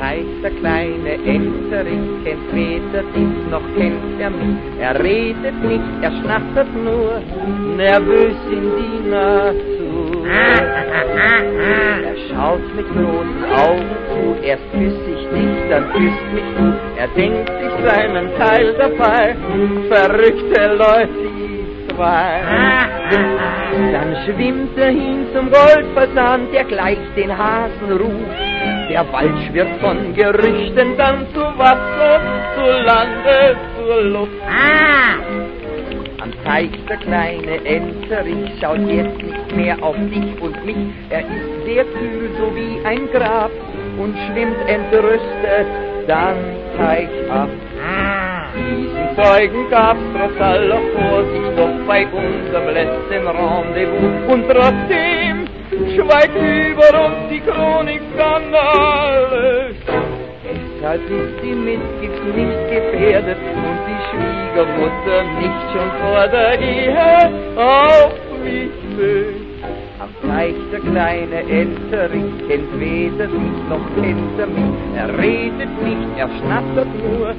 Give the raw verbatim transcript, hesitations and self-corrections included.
Teich, der kleine Enterich, kennt weder dich noch kennt er mich. Er redet nicht, er schnattert nur, nervös in die Natur. Er schaut mit großen Augen zu, erst küss ich dich, dann küsst mich du. Er denkt sich seinen Teil dabei, verrückte Leute, die zwei. Dann schwimmt er hin zum Goldfasan, der gleich den Hasen ruft. Der Wald schwirrt von Gerüchten dann zu Wasser, zu Lande, zur Luft. Am Teich der kleine Enterich schaut jetzt nicht mehr auf dich und mich. Er ist sehr kühl, so wie ein Grab, und schwimmt entrüstet dann Teich ab. Diesen Zeugen gab's trotz aller Vorsicht doch bei unserem letzten Rendezvous. Und trotzdem schweigt über uns die Chronik skandalös. Deshalb ist die Mitgift nicht gefährdet und die Schwiegermutter nicht schon vor der Ehe auf mich böse. Am Teich der kleine Enterich kennt weder dich noch kennt er mich. Er redet nicht, er schnattert nur.